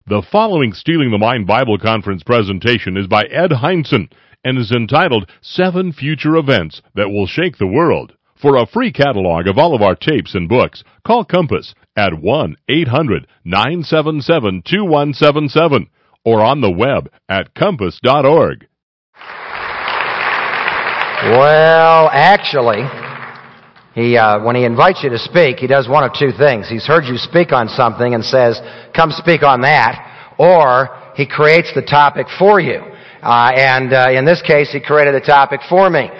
The following Stealing the Mind Bible Conference presentation is by Ed Hindson and is entitled 7 Future Events That Will Shake the World. For a free catalog of all of our tapes and books, call Compass at 1-800-977-2177 or on the web at compass.org. Well, actually, when he invites you to speak, he does one of two things. He's heard you speak on something and says, come speak on that, or he creates the topic for you. In this case, he created the topic for me.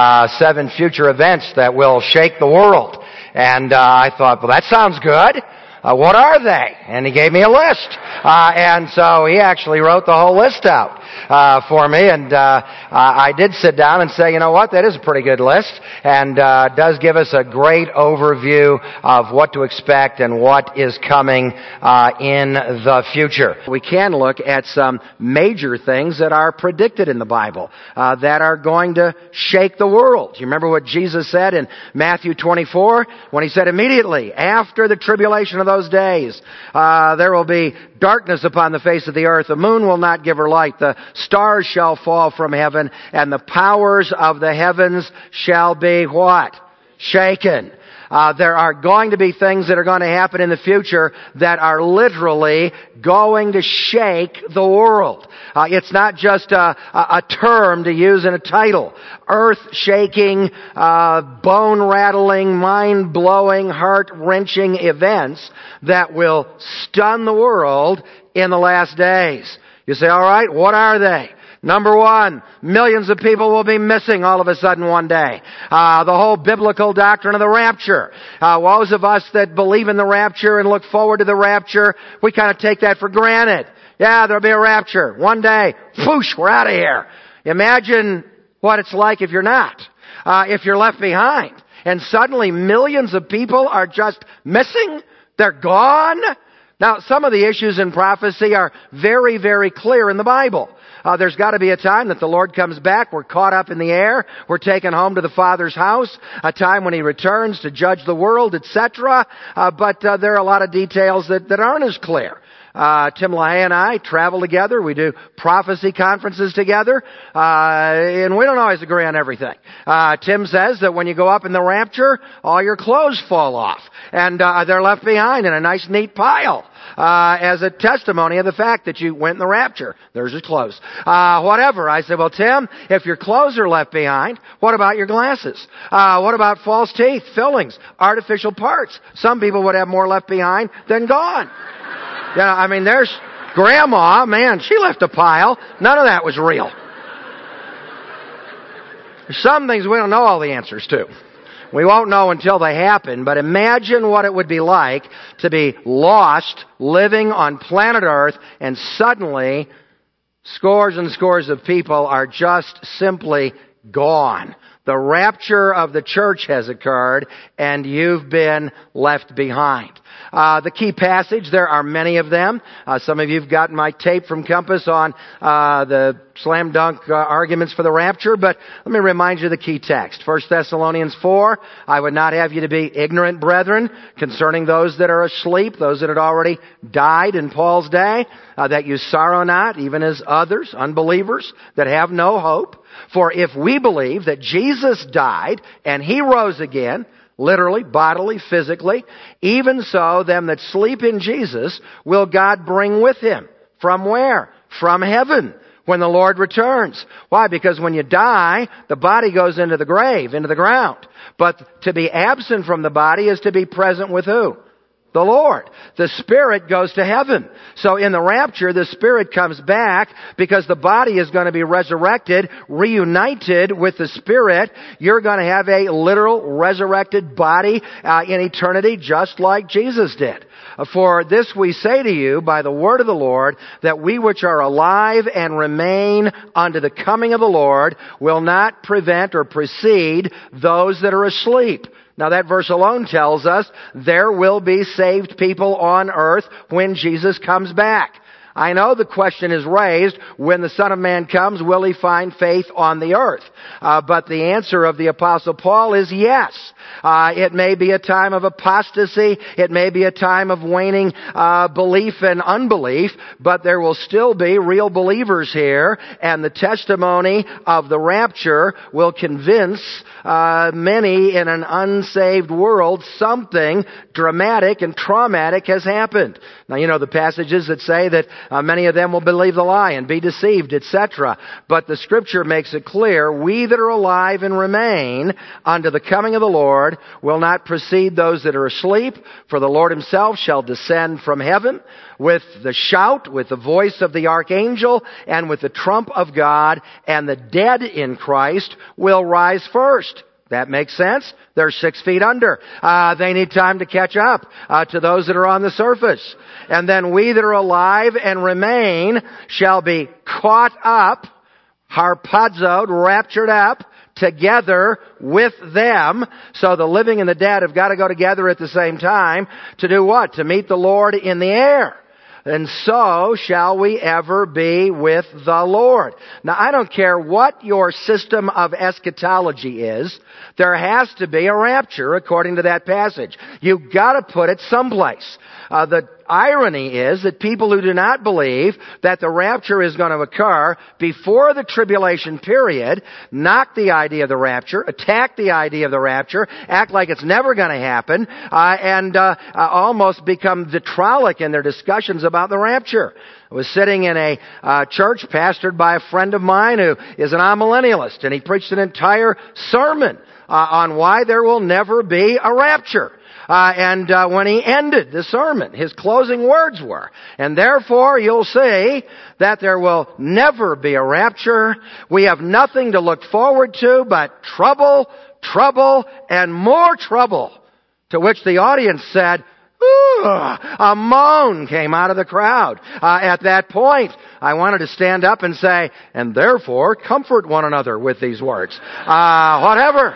7 future events that will shake the world. And I thought, well, that sounds good. What are they? And he gave me a list. And so he actually wrote the whole list out for me. And I did sit down and say, you know what, that is a pretty good list. And does give us a great overview of what to expect and what is coming in the future. We can look at some major things that are predicted in the Bible that are going to shake the world. You remember what Jesus said in Matthew 24 when he said, immediately after the tribulation of those days, there will be darkness upon the face of the earth. The moon will not give her light. The stars shall fall from heaven, and the powers of the heavens shall be what? Shaken. There are going to be things that are going to happen in the future that are literally going to shake the world. It's not just a term to use in a title. Earth-shaking, bone-rattling, mind-blowing, heart-wrenching events that will stun the world in the last days. You say, all right, what are they? Number 1, millions of people will be missing all of a sudden one day. The whole biblical doctrine of the rapture. Those of us that believe in the rapture and look forward to the rapture, we kind of take that for granted. Yeah, there'll be a rapture. One day, whoosh, we're out of here. Imagine what it's like if you're not. If you're left behind. And suddenly millions of people are just missing. They're gone. Now, some of the issues in prophecy are very, very clear in the Bible. There's got to be a time that the Lord comes back. We're caught up in the air. We're taken home to the Father's house. A time when He returns to judge the world, etc. But there are a lot of details that aren't as clear. Tim LaHaye and I travel together. We do prophecy conferences together. And we don't always agree on everything. Tim says that when you go up in the rapture, all your clothes fall off. And they're left behind in a nice, neat pile. As a testimony of the fact that you went in the rapture. There's your clothes. Whatever. I said, well, Tim, if your clothes are left behind, what about your glasses? What about false teeth, fillings, artificial parts? Some people would have more left behind than gone. Yeah, I mean, there's Grandma. Man, she left a pile. None of that was real. There's some things we don't know all the answers to. We won't know until they happen, but imagine what it would be like to be lost, living on planet Earth, and suddenly scores and scores of people are just simply gone. The rapture of the church has occurred, and you've been left behind. The key passage, there are many of them. Some of you have gotten my tape from Compass on the slam dunk arguments for the rapture, but let me remind you of the key text. 1 Thessalonians 4, I would not have you to be ignorant, brethren, concerning those that are asleep, those that had already died in Paul's day, that you sorrow not, even as others, unbelievers, that have no hope. For if we believe that Jesus died and He rose again, literally, bodily, physically, even so, them that sleep in Jesus will God bring with Him. From where? From heaven, when the Lord returns. Why? Because when you die, the body goes into the grave, into the ground. But to be absent from the body is to be present with who? The Lord. The Spirit goes to heaven. So in the rapture, the Spirit comes back because the body is going to be resurrected, reunited with the Spirit. You're going to have a literal resurrected body in eternity, just like Jesus did. For this we say to you by the word of the Lord, that we which are alive and remain unto the coming of the Lord will not prevent or precede those that are asleep. Now that verse alone tells us there will be saved people on earth when Jesus comes back. I know the question is raised, when the Son of Man comes, will He find faith on the earth? But the answer of the Apostle Paul is yes. It may be a time of apostasy. It may be a time of waning belief and unbelief, but there will still be real believers here, and the testimony of the rapture will convince many in an unsaved world something dramatic and traumatic has happened. Now, you know the passages that say that many of them will believe the lie and be deceived, etc. But the Scripture makes it clear, we that are alive and remain unto the coming of the Lord will not precede those that are asleep, for the Lord Himself shall descend from heaven with the shout, with the voice of the archangel, and with the trump of God, and the dead in Christ will rise first. That makes sense? They're 6 feet under. They need time to catch up to those that are on the surface. And then we that are alive and remain shall be caught up, harpazoed, raptured up, together with them. So the living and the dead have got to go together at the same time to do what? To meet the Lord in the air. And so shall we ever be with the Lord. Now, I don't care what your system of eschatology is, there has to be a rapture according to that passage. You've got to put it someplace. The irony is that people who do not believe that the rapture is going to occur before the tribulation period knock the idea of the rapture, attack the idea of the rapture, act like it's never going to happen, and almost become vitriolic in their discussions about the rapture. I was sitting in a church pastored by a friend of mine who is an amillennialist, and he preached an entire sermon on why there will never be a rapture. And when he ended the sermon, his closing words were, and therefore you'll see that there will never be a rapture. We have nothing to look forward to but trouble, trouble, and more trouble. To which the audience said, "Ooh," a moan came out of the crowd. At that point, I wanted to stand up and say, and therefore comfort one another with these words. Whatever.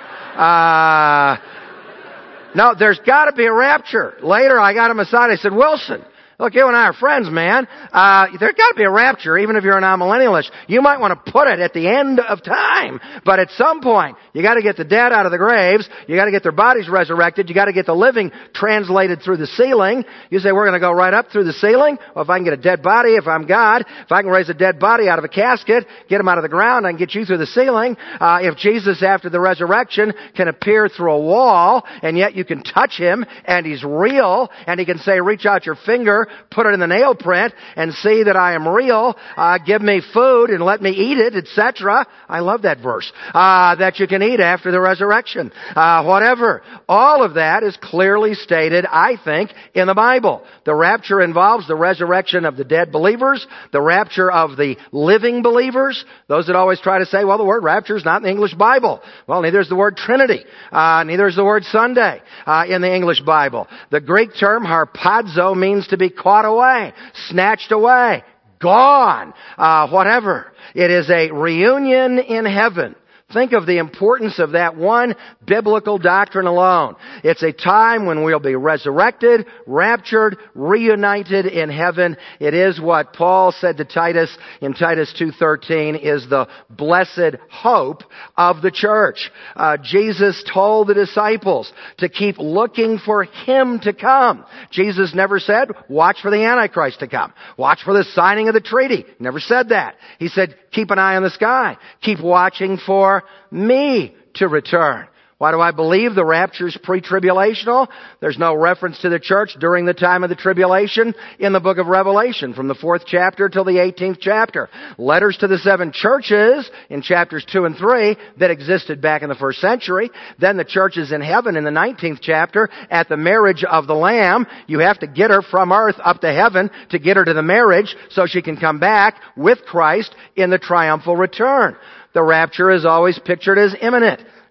No, there's got to be a rapture. Later, I got him aside. I said, "Wilson, look, you and I are friends, man. There's got to be a rapture, even if you're an amillennialist. You might want to put it at the end of time. But at some point, you got to get the dead out of the graves. You got to get their bodies resurrected. You got to get the living translated through the ceiling." You say, "We're going to go right up through the ceiling?" Well, if I can get a dead body, if I'm God, if I can raise a dead body out of a casket, get him out of the ground, I can get you through the ceiling. If Jesus, after the resurrection, can appear through a wall, and yet you can touch him, and he's real, and he can say, "Reach out your finger, put it in the nail print, and see that I am real. Give me food and let me eat it," etc. I love that verse. That you can eat after the resurrection. Whatever. All of that is clearly stated, I think, in the Bible. The rapture involves the resurrection of the dead believers, the rapture of the living believers. Those that always try to say, well, the word rapture is not in the English Bible. Well, neither is the word Trinity. Neither is the word Sunday in the English Bible. The Greek term harpazo means to be caught away, snatched away, gone, whatever. It is a reunion in heaven. Think of the importance of that one biblical doctrine alone. It's a time when we'll be resurrected, raptured, reunited in heaven. It is what Paul said to Titus in Titus 2:13 is the blessed hope of the church. Jesus told the disciples to keep looking for Him to come. Jesus never said, watch for the Antichrist to come. Watch for the signing of the treaty. Never said that. He said, keep an eye on the sky. Keep watching for me to return. Why do I believe the rapture's pre-tribulational? There's no reference to the church during the time of the tribulation in the book of Revelation, from the 4th chapter till the 18th chapter. Letters to the 7 churches in chapters 2 and 3 that existed back in the 1st century. Then the churches in heaven in the 19th chapter at the marriage of the Lamb. You have to get her from earth up to heaven to get her to the marriage so she can come back with Christ in the triumphal return. The rapture is always pictured as imminent.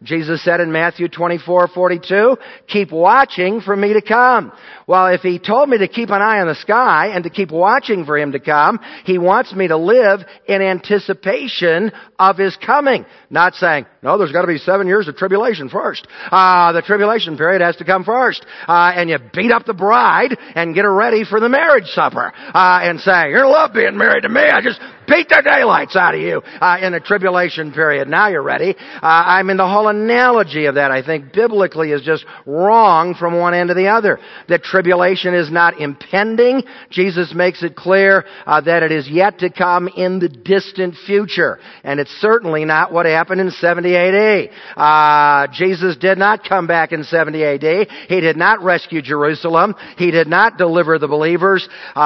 Jesus said in Matthew 24:42, keep watching for me to come. Well, if He told me to keep an eye on the sky and to keep watching for Him to come, He wants me to live in anticipation of His coming. Not saying, no, there's got to be 7 years of tribulation first. The tribulation period has to come first. And you beat up the bride and get her ready for the marriage supper. And say, you're going to love being married to me. I just beat the daylights out of you in the tribulation period. Now you're ready. I mean, the whole analogy of that, I think, biblically is just wrong from one end to the other. That tribulation is not impending. Jesus makes it clear that it is yet to come in the distant future. And it's certainly not what happened in 70 AD. Jesus did not come back in 70 AD. He did not rescue Jerusalem. He did not deliver the believers.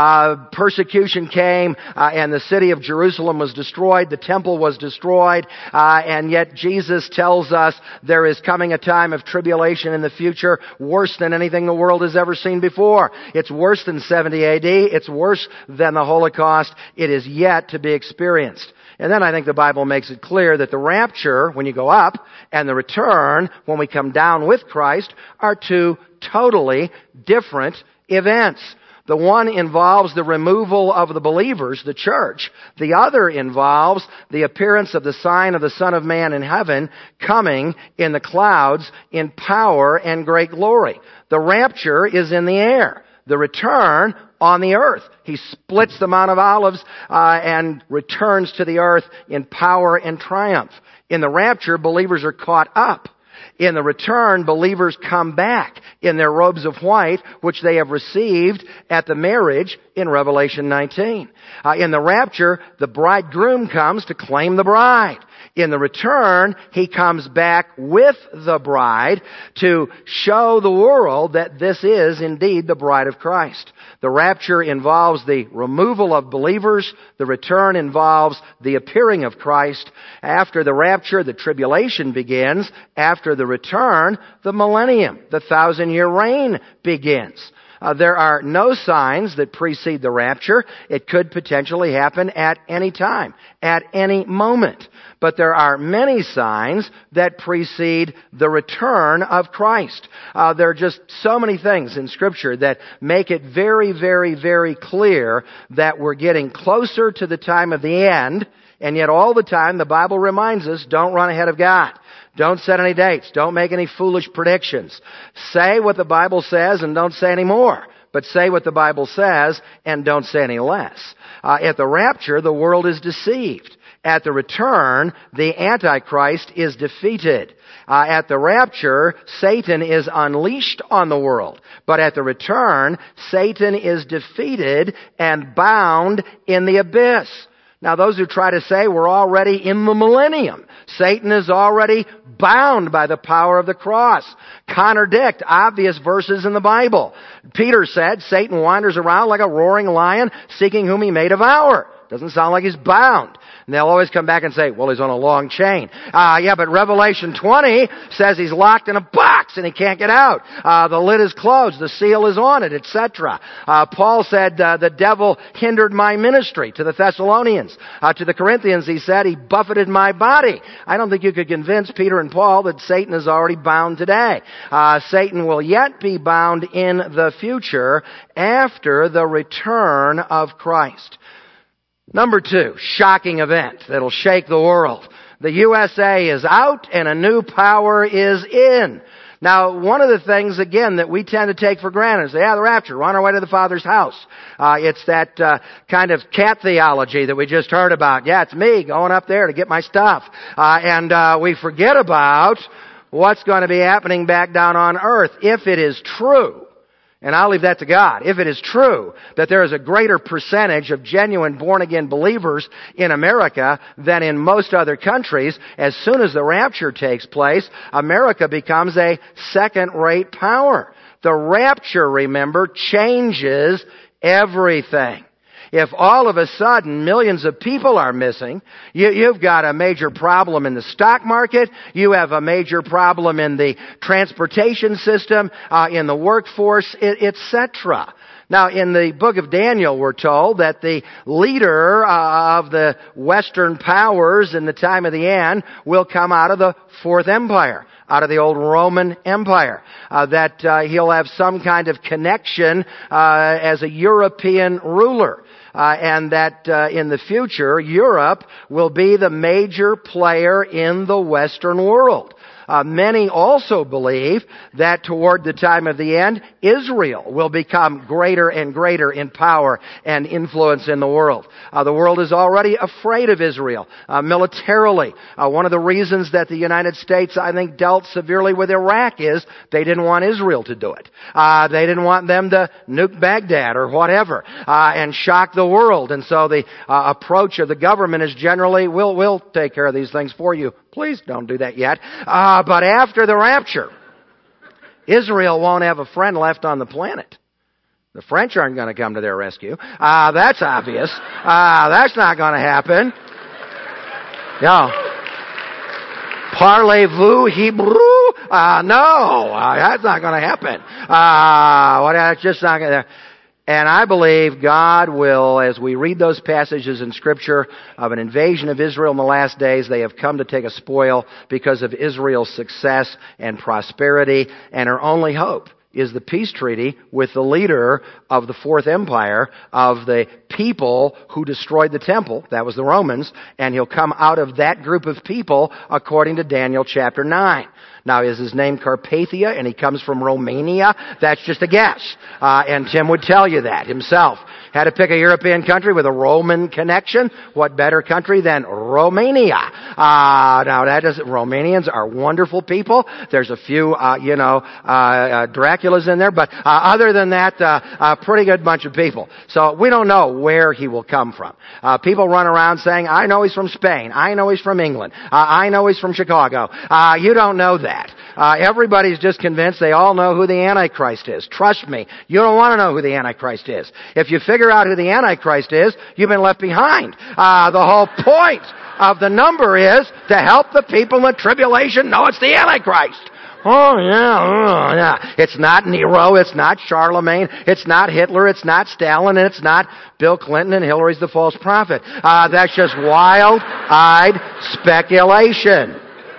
Persecution came, and the city of Jerusalem was destroyed. The temple was destroyed. And yet Jesus tells us there is coming a time of tribulation in the future worse than anything the world has ever seen before. It's worse than 70 AD. It's worse than the Holocaust. It is yet to be experienced. And then I think the Bible makes it clear that the rapture, when you go up, and the return, when we come down with Christ, are two totally different events. The one involves the removal of the believers, the church. The other involves the appearance of the sign of the Son of Man in heaven, coming in the clouds in power and great glory. The rapture is in the air. The return on the earth. He splits the Mount of Olives and returns to the earth in power and triumph. In the rapture, believers are caught up. In the return, believers come back in their robes of white, which they have received at the marriage in Revelation 19. In the rapture, the bridegroom comes to claim the bride. In the return, He comes back with the bride to show the world that this is indeed the bride of Christ. The rapture involves the removal of believers. The return involves the appearing of Christ. After the rapture, the tribulation begins. After the return, the millennium, the 1,000-year reign begins. There are no signs that precede the rapture. It could potentially happen at any time, at any moment. But there are many signs that precede the return of Christ. There are just so many things in Scripture that make it very, very, very clear that we're getting closer to the time of the end, and yet all the time the Bible reminds us, don't run ahead of God. Don't set any dates. Don't make any foolish predictions. Say what the Bible says and don't say any more. But say what the Bible says and don't say any less. At the rapture, the world is deceived. At the return, the Antichrist is defeated. At the rapture, Satan is unleashed on the world. But at the return, Satan is defeated and bound in the abyss. Now, those who try to say we're already in the millennium, Satan is already bound by the power of the cross, contradict obvious verses in the Bible. Peter said Satan wanders around like a roaring lion, seeking whom he may devour. Doesn't sound like he's bound. And they'll always come back and say, well, he's on a long chain. But Revelation 20 says he's locked in a box and he can't get out. The lid is closed. The seal is on it, etc. Paul said, the devil hindered my ministry to the Thessalonians. To the Corinthians, he said, he buffeted my body. I don't think you could convince Peter and Paul that Satan is already bound today. Satan will yet be bound in the future after the return of Christ. Number 2, shocking event that'll shake the world. The USA is out and a new power is in. Now, one of the things, again, that we tend to take for granted is, the rapture, we're on our way to the Father's house. It's that kind of cat theology that we just heard about. Yeah, it's me going up there to get my stuff. And we forget about what's going to be happening back down on earth. If it is true, and I'll leave that to God. If it is true that there is a greater percentage of genuine born-again believers in America than in most other countries, as soon as the rapture takes place, America becomes a second-rate power. The rapture, remember, changes everything. If all of a sudden millions of people are missing, you've got a major problem in the stock market, you have a major problem in the transportation system, in the workforce, etc. Now, in the book of Daniel, we're told that the leader of the Western powers in the time of the end will come out of the Fourth Empire, out of the old Roman Empire. That he'll have some kind of connection as a European ruler. And that in the future, Europe will be the major player in the Western world. Many also believe that toward the time of the end, Israel will become greater and greater in power and influence in the world. The world is already afraid of Israel militarily. One of the reasons that the United States, I think, dealt severely with Iraq is they didn't want Israel to do it. They didn't want them to nuke Baghdad or whatever and shock the world. And so the approach of the government is generally, we'll take care of these things for you. Please don't do that yet. But after the rapture, Israel won't have a friend left on the planet. The French aren't going to come to their rescue. That's obvious. That's not going to happen. No. Parlez-vous Hebrew? No, that's not going to happen. That's just not going to. And I believe God will, as we read those passages in Scripture of an invasion of Israel in the last days, they have come to take a spoil because of Israel's success and prosperity, and her only hope is the peace treaty with the leader of the Fourth Empire, of the people who destroyed the temple. That was the Romans, and he'll come out of that group of people according to Daniel chapter 9. Now, is his name Carpathia, and he comes from Romania? That's just a guess. And Tim would tell you that himself. Had to pick a European country with a Roman connection. What better country than Romania? Now, Romanians are wonderful people. There's a few, Draculas in there, but other than that, a pretty good bunch of people. So we don't know where he will come from. People run around saying, I know he's from Spain. I know he's from England. I know he's from Chicago. You don't know that. Everybody's just convinced they all know who the Antichrist is. Trust me, you don't want to know who the Antichrist is. If you figure out who the Antichrist is, you've been left behind. The whole point of the number is to help the people in the tribulation know it's the Antichrist. Oh yeah. It's not Nero, it's not Charlemagne, it's not Hitler, it's not Stalin, and it's not Bill Clinton and Hillary's the false prophet. That's just wild-eyed speculation.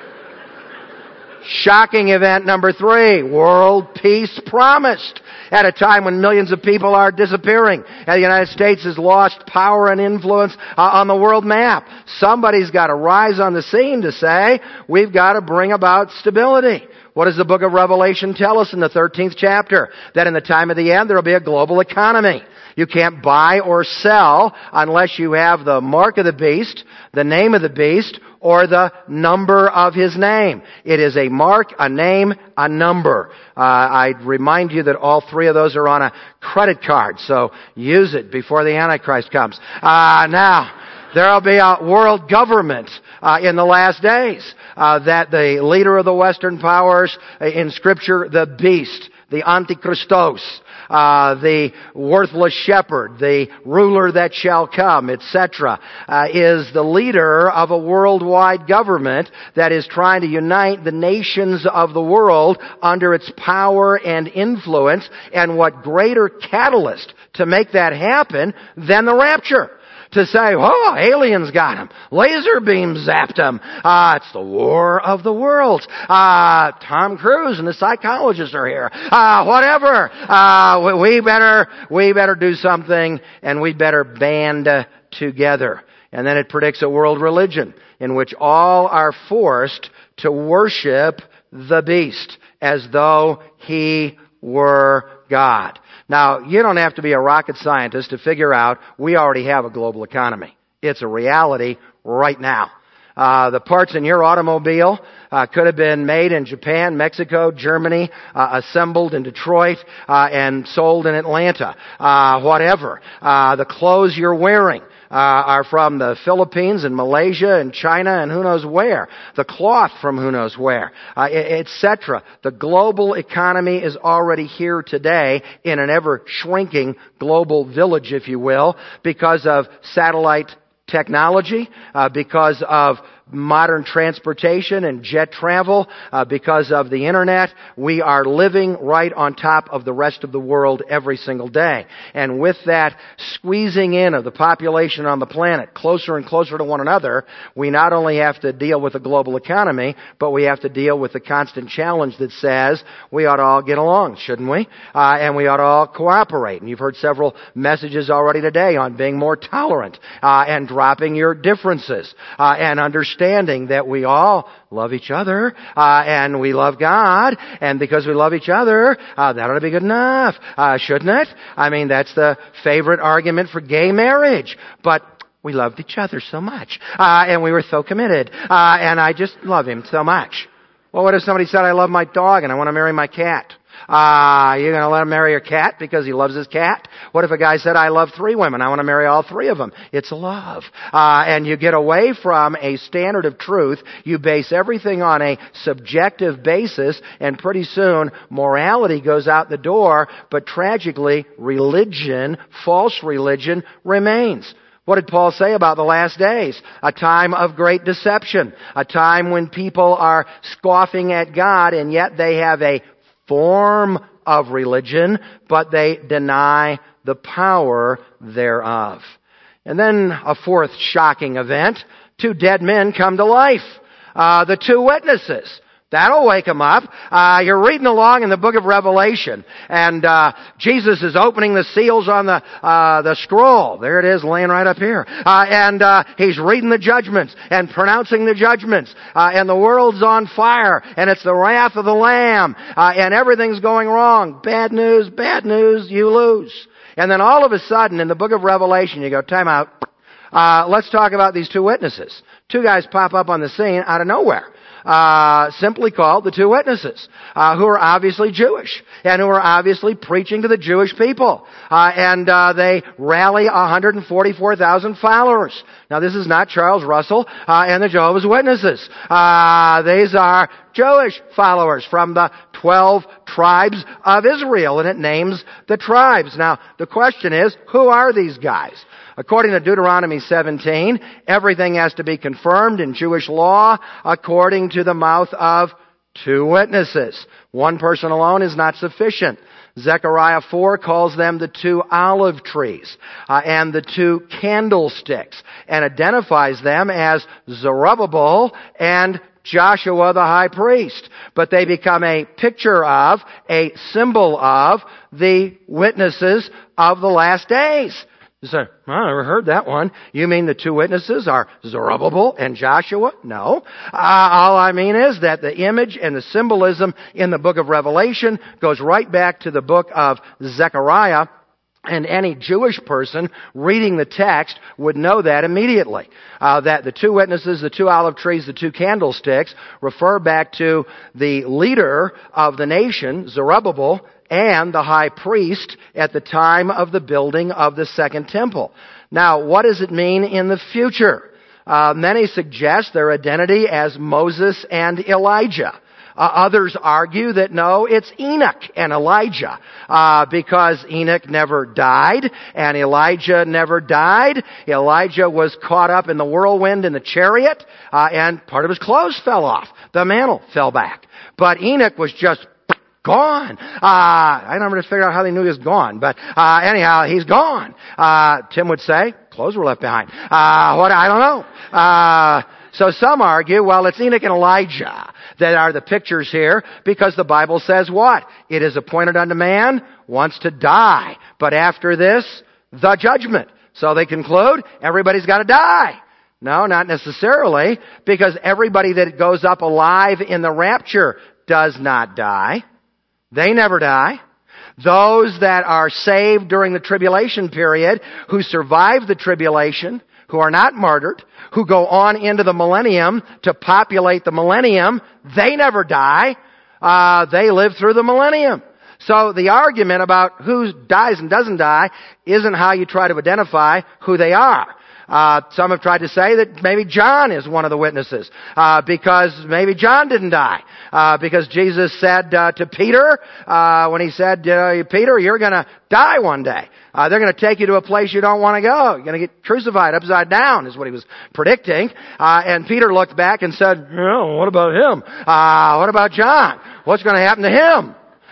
Shocking event number 3, world peace promised at a time when millions of people are disappearing and the United States has lost power and influence on the world map. Somebody's got to rise on the scene to say, we've got to bring about stability. What does the book of Revelation tell us in the 13th chapter? That in the time of the end there will be a global economy. You can't buy or sell unless you have the mark of the beast, the name of the beast, or the number of his name. It is a mark, a name, a number. I'd remind you that all 3 of those are on a credit card, so use it before the Antichrist comes. Now, there will be a world government in the last days. That the leader of the Western powers, in Scripture, the beast, the Antichristos, the worthless shepherd, the ruler that shall come, etc., is the leader of a worldwide government that is trying to unite the nations of the world under its power and influence. And what greater catalyst to make that happen than the rapture? To say, oh, aliens got him. Laser beams zapped him. It's the war of the worlds. Tom Cruise and the psychologists are here. Whatever. We better do something, and we better band together. And then it predicts a world religion in which all are forced to worship the beast as though he were God. Now, you don't have to be a rocket scientist to figure out we already have a global economy. It's a reality right now. The parts in your automobile could have been made in Japan, Mexico, Germany, assembled in Detroit, and sold in Atlanta. Whatever. The clothes you're wearing are from the Philippines and Malaysia and China and who knows where. The cloth from who knows where, etc. The global economy is already here today in an ever-shrinking global village, if you will, because of satellite technology, because of modern transportation and jet travel, because of the internet, we are living right on top of the rest of the world every single day. And with that squeezing in of the population on the planet closer and closer to one another, we not only have to deal with the global economy, but we have to deal with the constant challenge that says we ought to all get along, shouldn't we? And we ought to all cooperate. And you've heard several messages already today on being more tolerant, and dropping your differences, and understanding that we all love each other, and we love God, and because we love each other, that ought to be good enough, shouldn't it? I mean, that's the favorite argument for gay marriage. But we loved each other so much, and we were so committed, and I just love him so much. Well, what if somebody said, I love my dog and I want to marry my cat? You're going to let him marry your cat because he loves his cat? What if a guy said, I love 3 women, I want to marry all 3 of them? It's love. And you get away from a standard of truth. You base everything on a subjective basis, and pretty soon morality goes out the door, but tragically religion, false religion, remains. What did Paul say about the last days? A time of great deception. A time when people are scoffing at God, and yet they have a form of religion, but they deny the power thereof. And then a fourth shocking event. 2 dead men come to life. The 2 witnesses. That'll wake them up. You're reading along in the book of Revelation, and Jesus is opening the seals on the scroll. There it is, laying right up here. And he's reading the judgments and pronouncing the judgments. And the world's on fire, and it's the wrath of the Lamb. And everything's going wrong. Bad news, you lose. And then all of a sudden, in the book of Revelation, you go, time out. Let's talk about these 2 witnesses. 2 guys pop up on the scene out of nowhere. Simply called the 2 witnesses, who are obviously Jewish, and who are obviously preaching to the Jewish people. And they rally 144,000 followers. Now, this is not Charles Russell and the Jehovah's Witnesses. These are Jewish followers from the 12 tribes of Israel, and it names the tribes. Now, the question is, who are these guys? According to Deuteronomy 17, everything has to be confirmed in Jewish law according to the mouth of 2 witnesses. 1 person alone is not sufficient. Zechariah 4 calls them the 2 olive trees and the 2 candlesticks, and identifies them as Zerubbabel and Joshua the high priest. But they become a picture of, a symbol of, the witnesses of the last days. You say, I never heard that one. You mean the 2 witnesses are Zerubbabel and Joshua? No. All I mean is that the image and the symbolism in the book of Revelation goes right back to the book of Zechariah, and any Jewish person reading the text would know that immediately. That the 2 witnesses, the 2 olive trees, the 2 candlesticks refer back to the leader of the nation, Zerubbabel, and the high priest at the time of the building of the second temple. Now, what does it mean in the future? Many suggest their identity as Moses and Elijah. Others argue that no, it's Enoch and Elijah, because Enoch never died and Elijah never died. Elijah was caught up in the whirlwind in the chariot, and part of his clothes fell off. The mantle fell back. But Enoch was just gone. I never just figured out how they knew he was gone, but anyhow, he's gone. Tim would say, clothes were left behind. I don't know. So some argue, well, it's Enoch and Elijah that are the pictures here, because the Bible says what? It is appointed unto man once to die, but after this, the judgment. So they conclude, everybody's got to die. No, not necessarily, because everybody that goes up alive in the rapture does not die. They never die. Those that are saved during the tribulation period, who survive the tribulation, who are not martyred, who go on into the millennium to populate the millennium, they never die. They live through the millennium. So the argument about who dies and doesn't die isn't how you try to identify who they are. Some have tried to say that maybe John is one of the witnesses, because maybe John didn't die. Because Jesus said to Peter, when he said, Peter, you're going to die one day. They're going to take you to a place you don't want to go. You're going to get crucified upside down, is what he was predicting. And Peter looked back and said, what about him? What about John? What's going to happen to him?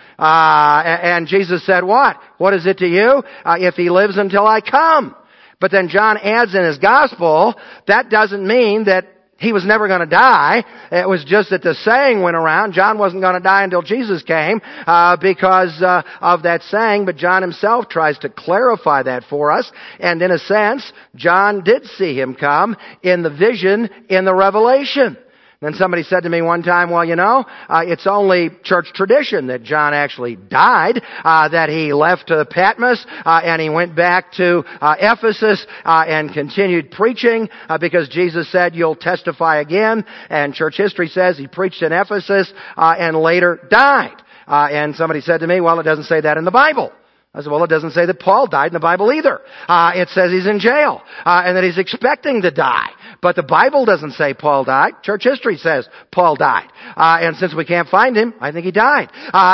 And Jesus said, what? What is it to you? If he lives until I come. But then John adds in his gospel, that doesn't mean that he was never going to die. It was just that the saying went around, John wasn't going to die until Jesus came, because of that saying, but John himself tries to clarify that for us. And in a sense, John did see him come in the vision in the Revelation. Then somebody said to me one time, it's only church tradition that John actually died, that he left Patmos, and he went back to Ephesus, and continued preaching, because Jesus said, you'll testify again. And church history says he preached in Ephesus, and later died. And somebody said to me, it doesn't say that in the Bible. I said, it doesn't say that Paul died in the Bible either. It says he's in jail, and that he's expecting to die. But the Bible doesn't say Paul died. Church history says Paul died. And since we can't find him, I think he died.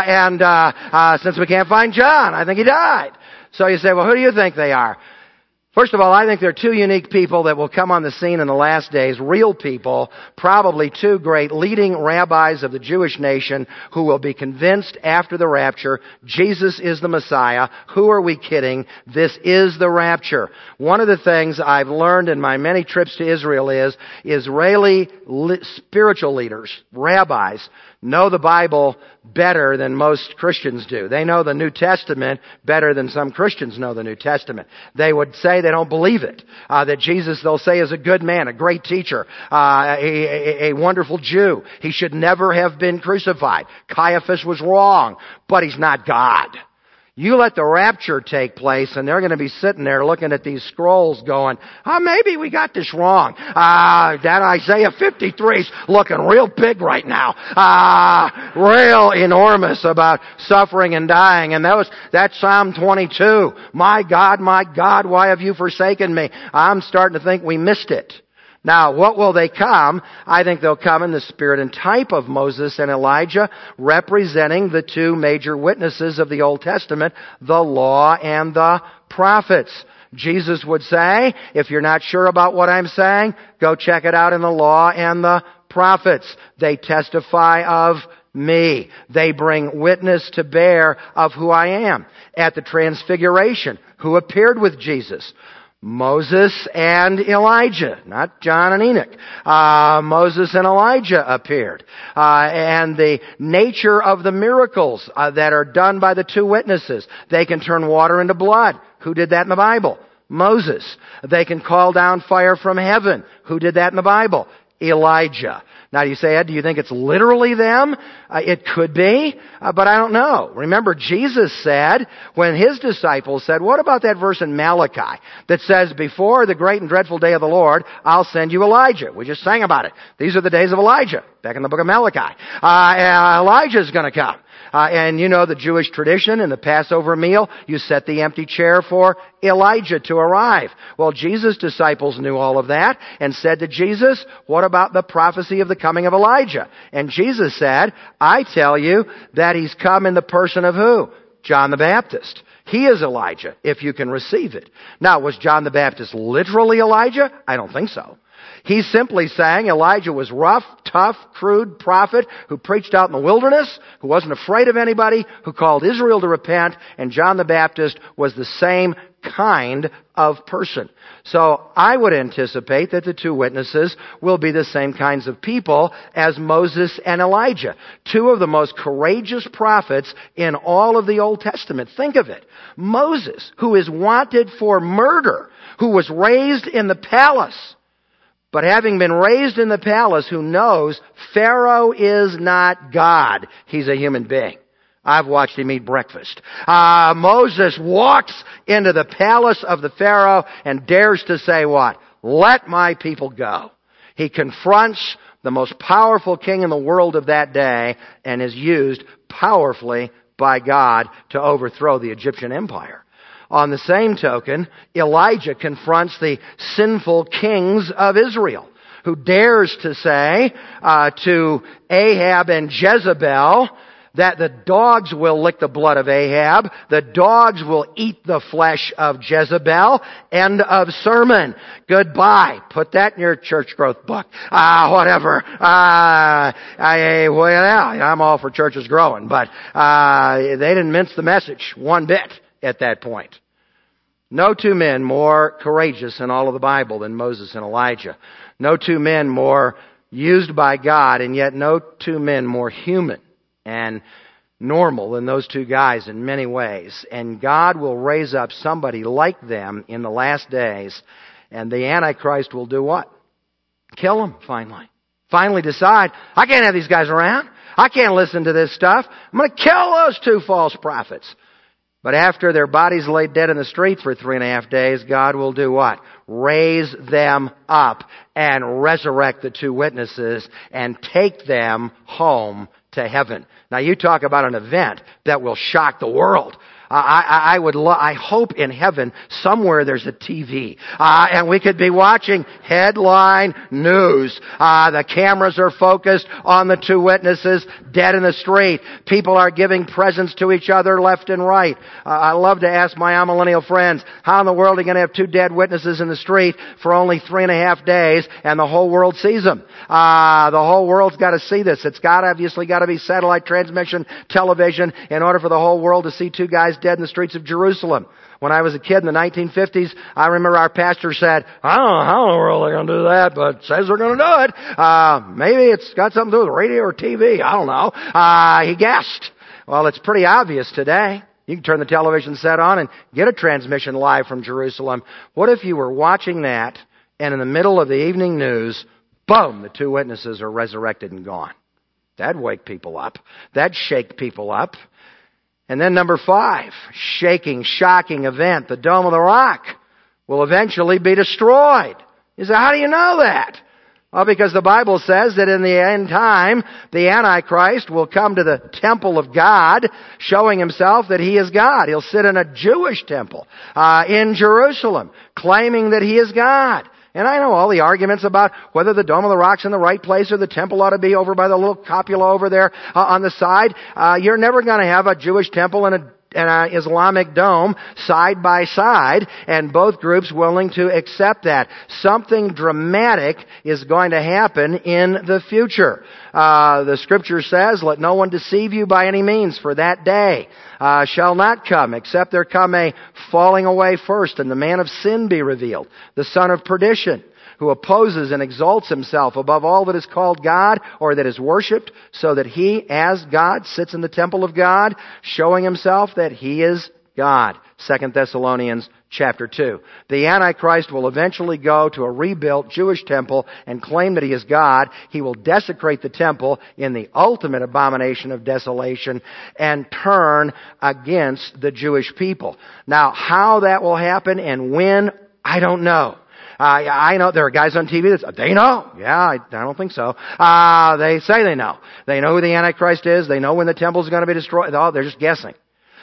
And since we can't find John, I think he died. So you say, who do you think they are? First of all, I think there are two unique people that will come on the scene in the last days, real people, probably two great leading rabbis of the Jewish nation who will be convinced after the rapture, Jesus is the Messiah. Who are we kidding? This is the rapture. One of the things I've learned in my many trips to Israel is Israeli spiritual leaders, rabbis, know the Bible better than most Christians do. They know the New Testament better than some Christians know the New Testament. They would say they don't believe it. That Jesus, they'll say, is a good man, a great teacher, a wonderful Jew. He should never have been crucified. Caiaphas was wrong, but he's not God. You let the rapture take place, and they're going to be sitting there looking at these scrolls going, maybe we got this wrong. That Isaiah 53's looking real big right now. Real enormous about suffering and dying. And that's Psalm 22. My God, why have you forsaken me? I'm starting to think we missed it. Now, what will they come? I think they'll come in the spirit and type of Moses and Elijah, representing the two major witnesses of the Old Testament, the law and the prophets. Jesus would say, if you're not sure about what I'm saying, go check it out in the law and the prophets. They testify of me. They bring witness to bear of who I am. At the Transfiguration, who appeared with Jesus? Moses and Elijah, not John and Enoch. Moses and Elijah appeared. And the nature of the miracles that are done by the two witnesses. They can turn water into blood. Who did that in the Bible? Moses. They can call down fire from heaven. Who did that in the Bible? Elijah. Now, you say, Ed, do you think it's literally them? It could be, but I don't know. Remember, Jesus said, when His disciples said, what about that verse in Malachi that says, before the great and dreadful day of the Lord, I'll send you Elijah. We just sang about it. These are the days of Elijah, back in the book of Malachi. Elijah's going to come. And you know the Jewish tradition in the Passover meal, you set the empty chair for Elijah to arrive. Well, Jesus' disciples knew all of that and said to Jesus, what about the prophecy of the coming of Elijah? And Jesus said, I tell you that he's come in the person of who? John the Baptist. He is Elijah, if you can receive it. Now, was John the Baptist literally Elijah? I don't think so. He's simply saying Elijah was rough, tough, crude prophet who preached out in the wilderness, who wasn't afraid of anybody, who called Israel to repent, and John the Baptist was the same kind of person. So I would anticipate that the two witnesses will be the same kinds of people as Moses and Elijah, two of the most courageous prophets in all of the Old Testament. Think of it. Moses, who is wanted for murder, who was raised in the palace, but having been raised in the palace, who knows Pharaoh is not God. He's a human being. I've watched him eat breakfast. Moses walks into the palace of the Pharaoh and dares to say what? Let my people go. He confronts the most powerful king in the world of that day and is used powerfully by God to overthrow the Egyptian empire. On the same token, Elijah confronts the sinful kings of Israel, who dares to say to Ahab and Jezebel that the dogs will lick the blood of Ahab, the dogs will eat the flesh of Jezebel. End of sermon. Goodbye. Put that in your church growth book. Whatever. I'm all for churches growing, but they didn't mince the message one bit at that point. No two men more courageous in all of the Bible than Moses and Elijah. No two men more used by God, and yet no two men more human and normal than those two guys in many ways. And God will raise up somebody like them in the last days, and the Antichrist will do what? Kill them, finally. Finally decide, I can't have these guys around. I can't listen to this stuff. I'm going to kill those two false prophets. But after their bodies lay dead in the street for 3.5 days, God will do what? Raise them up and resurrect the two witnesses and take them home to heaven. Now you talk about an event that will shock the world. I hope in heaven somewhere there's a TV, and we could be watching headline news. The cameras are focused on the two witnesses dead in the street. People are giving presents to each other left and right. I love to ask my amillennial friends, how in the world are you going to have two dead witnesses in the street for only 3.5 days and the whole world sees them? The whole world's got to see this. It's obviously got to be satellite transmission television in order for the whole world to see two guys dead in the streets of Jerusalem. When I was a kid in the 1950s, I remember our pastor said, I don't know how in the world they're going to do that, but says they're going to do it. Maybe it's got something to do with radio or TV. I don't know. He guessed. Well, it's pretty obvious today. You can turn the television set on and get a transmission live from Jerusalem. What if you were watching that, and in the middle of the evening news, boom, the two witnesses are resurrected and gone? That'd wake people up. That'd shake people up. And then number 5, shaking, shocking event. The Dome of the Rock will eventually be destroyed. You say, how do you know that? Well, because the Bible says that in the end time, the Antichrist will come to the temple of God, showing himself that he is God. He'll sit in a Jewish temple in Jerusalem, claiming that he is God. And I know all the arguments about whether the Dome of the Rock's in the right place or the temple ought to be over by the little cupola over there on the side. You're never going to have a Jewish temple and an Islamic dome side by side, and both groups willing to accept that. Something dramatic is going to happen in the future. The Scripture says, let no one deceive you by any means, for that day shall not come, except there come a falling away first, and the man of sin be revealed, the son of perdition, who opposes and exalts himself above all that is called God or that is worshipped, so that he, as God, sits in the temple of God, showing himself that he is God. 2 Thessalonians chapter 2. The Antichrist will eventually go to a rebuilt Jewish temple and claim that he is God. He will desecrate the temple in the ultimate abomination of desolation and turn against the Jewish people. Now, how that will happen and when, I don't know. I know there are guys on TV that say, they know. Yeah, I don't think so. They say they know. They know who the Antichrist is. They know when the temple is going to be destroyed. Oh, they're just guessing.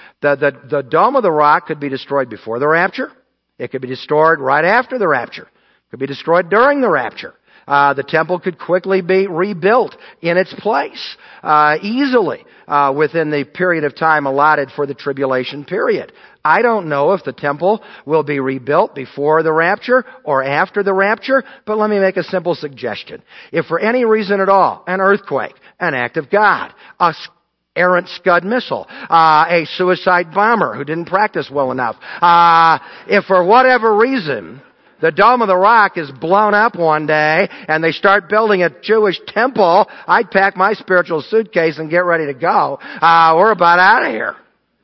The Dome of the Rock could be destroyed before the rapture. It could be destroyed right after the rapture. It could be destroyed during the rapture. The temple could quickly be rebuilt in its place, easily, within the period of time allotted for the tribulation period. I don't know if the temple will be rebuilt before the rapture or after the rapture, but let me make a simple suggestion. If for any reason at all, an earthquake, an act of God, a errant Scud missile, a suicide bomber who didn't practice well enough, if for whatever reason the Dome of the Rock is blown up one day and they start building a Jewish temple, I'd pack my spiritual suitcase and get ready to go. We're about out of here.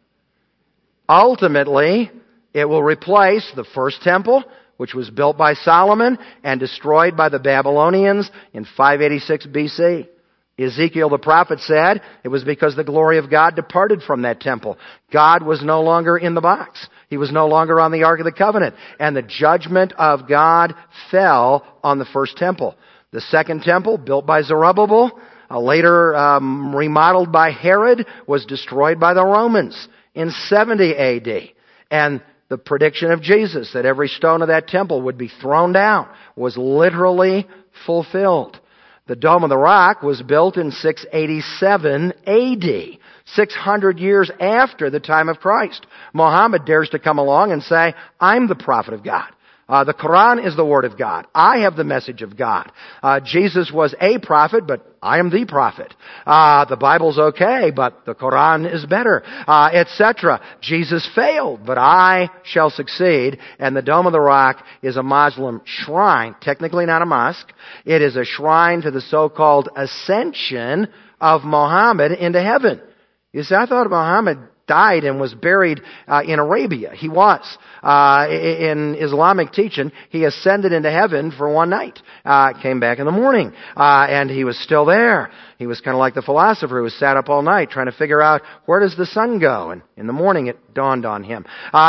Ultimately, it will replace the first temple, which was built by Solomon and destroyed by the Babylonians in 586 BC. Ezekiel the prophet said it was because the glory of God departed from that temple. God was no longer in the box. He was no longer on the Ark of the Covenant. And the judgment of God fell on the first temple. The second temple, built by Zerubbabel, later remodeled by Herod, was destroyed by the Romans in 70 AD. And The prediction of Jesus that every stone of that temple would be thrown down was literally fulfilled. The Dome of the Rock was built in 687 AD, 600 years after the time of Christ. Muhammad dares to come along and say, I'm the prophet of God. The Quran is the Word of God. I have the message of God. Jesus was a prophet, but I am the prophet. The Bible's okay, but the Quran is better, etc. Jesus failed, but I shall succeed. And the Dome of the Rock is a Muslim shrine, technically not a mosque. It is a shrine to the so-called ascension of Muhammad into heaven. You see, I thought Muhammad died and was buried in Arabia. He was. In Islamic teaching, he ascended into heaven for one night. Came back in the morning, and he was still there. He was kind of like the philosopher who sat up all night trying to figure out, where does the sun go? And in the morning it dawned on him.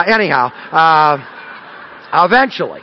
Eventually,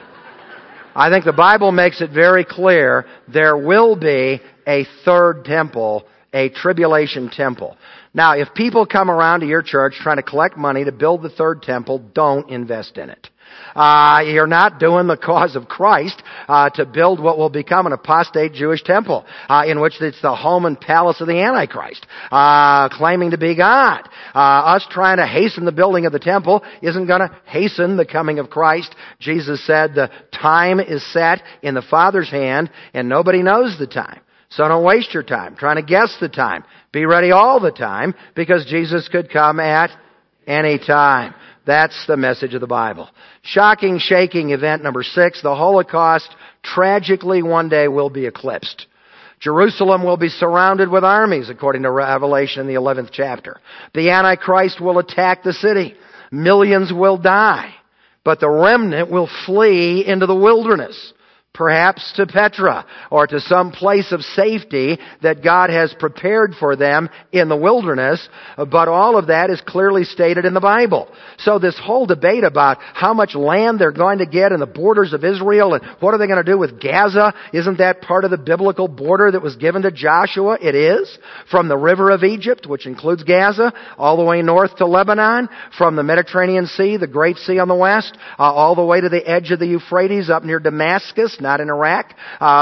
I think the Bible makes it very clear there will be a third temple, a tribulation temple. Now, if people come around to your church trying to collect money to build the third temple, don't invest in it. You're not doing the cause of Christ to build what will become an apostate Jewish temple, in which it's the home and palace of the Antichrist, claiming to be God. Us trying to hasten the building of the temple isn't going to hasten the coming of Christ. Jesus said the time is set in the Father's hand, and nobody knows the time. So don't waste your time trying to guess the time. Be ready all the time, because Jesus could come at any time. That's the message of the Bible. Shocking, shaking event number 6, the Holocaust tragically one day will be eclipsed. Jerusalem will be surrounded with armies, according to Revelation in the 11th chapter. The Antichrist will attack the city. Millions will die. But the remnant will flee into the wilderness. Perhaps to Petra, or to some place of safety that God has prepared for them in the wilderness, but all of that is clearly stated in the Bible. So this whole debate about how much land they're going to get in the borders of Israel, and what are they going to do with Gaza, isn't that part of the biblical border that was given to Joshua? It is. From the river of Egypt, which includes Gaza, all the way north to Lebanon, from the Mediterranean Sea, the Great Sea on the west, all the way to the edge of the Euphrates up near Damascus, not in Iraq.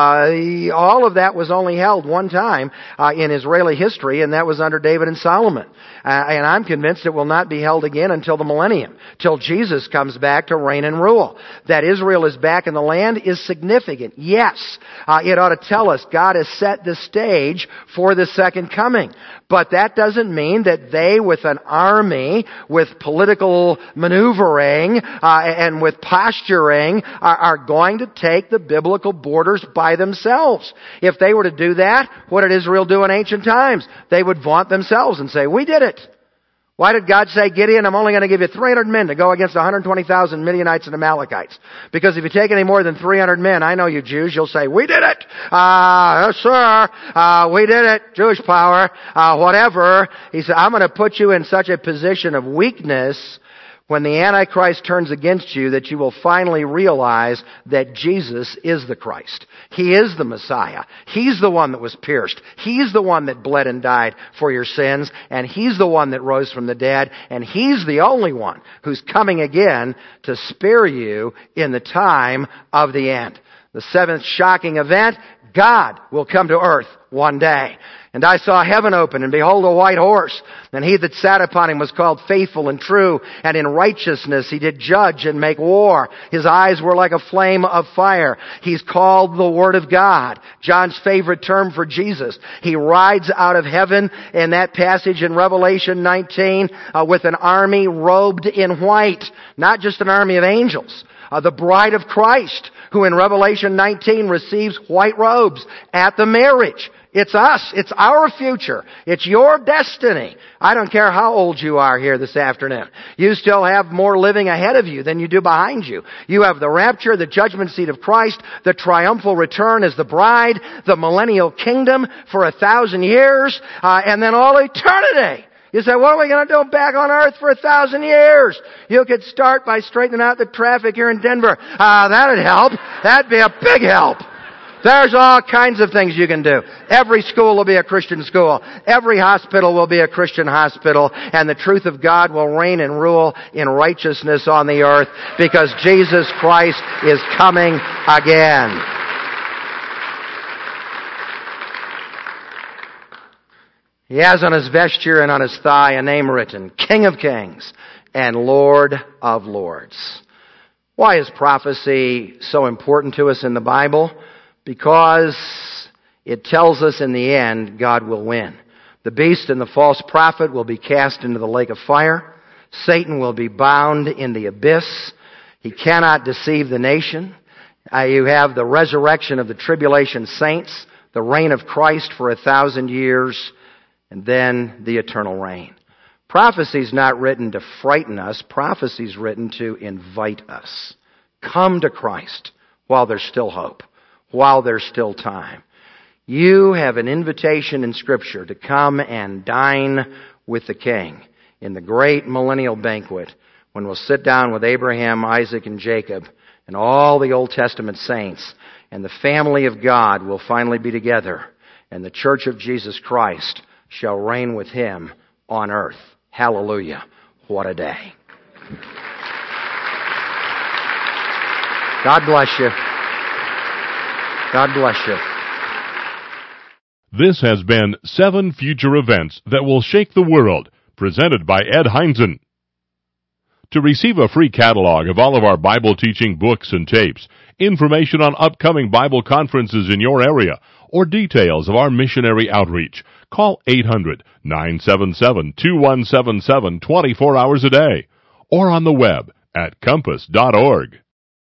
All of that was only held one time in Israeli history, and that was under David and Solomon. And I'm convinced it will not be held again until the millennium, till Jesus comes back to reign and rule. That Israel is back in the land is significant. Yes, it ought to tell us God has set the stage for the second coming. But that doesn't mean that they, with an army, with political maneuvering, and with posturing, are going to take the biblical borders by themselves. If they were to do that, what did Israel do in ancient times? They would vaunt themselves and say, we did it. Why did God say, Gideon, I'm only going to give you 300 men to go against 120,000 Midianites and Amalekites? Because if you take any more than 300 men, I know you Jews, you'll say, we did it! Yes, sir! We did it! Jewish power! Whatever. He said, I'm going to put you in such a position of weakness when the Antichrist turns against you that you will finally realize that Jesus is the Christ. He is the Messiah. He's the one that was pierced. He's the one that bled and died for your sins. And He's the one that rose from the dead. And He's the only one who's coming again to spare you in the time of the end. The 7th shocking event, God will come to earth one day. And I saw heaven open, and behold a white horse. And he that sat upon him was called Faithful and True, and in righteousness he did judge and make war. His eyes were like a flame of fire. He's called the Word of God, John's favorite term for Jesus. He rides out of heaven in that passage in Revelation 19 with an army robed in white. Not just an army of angels. The bride of Christ, who in Revelation 19 receives white robes at the marriage. It's us. It's our future. It's your destiny. I don't care how old you are here this afternoon. You still have more living ahead of you than you do behind you. You have the rapture, the judgment seat of Christ, the triumphal return as the bride, the millennial kingdom for 1,000 years, and then all eternity. You say, what are we going to do back on earth for 1,000 years? You could start by straightening out the traffic here in Denver. That'd help. That'd be a big help. There's all kinds of things you can do. Every school will be a Christian school. Every hospital will be a Christian hospital. And the truth of God will reign and rule in righteousness on the earth because Jesus Christ is coming again. He has on his vesture and on his thigh a name written, King of Kings and Lord of Lords. Why is prophecy so important to us in the Bible? Because it tells us in the end God will win. The beast and the false prophet will be cast into the lake of fire. Satan will be bound in the abyss. He cannot deceive the nation. You have the resurrection of the tribulation saints, the reign of Christ for 1,000 years, and then the eternal reign. Prophecy is not written to frighten us. Prophecy is written to invite us. Come to Christ while there's still hope, while there's still time. You have an invitation in Scripture to come and dine with the King in the great millennial banquet when we'll sit down with Abraham, Isaac, and Jacob and all the Old Testament saints, and the family of God will finally be together, and the church of Jesus Christ shall reign with Him on earth. Hallelujah. What a day. God bless you. God bless you. This has been 7 Future Events That Will Shake the World, presented by Ed Heinzen. To receive a free catalog of all of our Bible teaching books and tapes, information on upcoming Bible conferences in your area, or details of our missionary outreach, call 800-977-2177 24 hours a day, or on the web at compass.org.